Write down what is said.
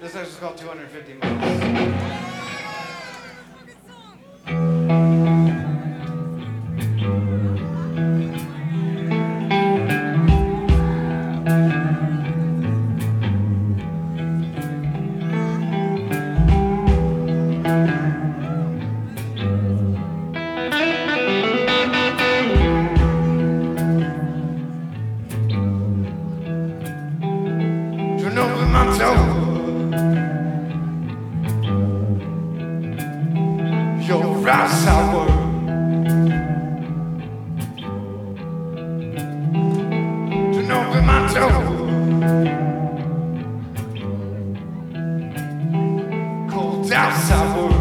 This is called 250 Miles. Turn over my toe. Your right sour. Turn over my toe. Cold down sour.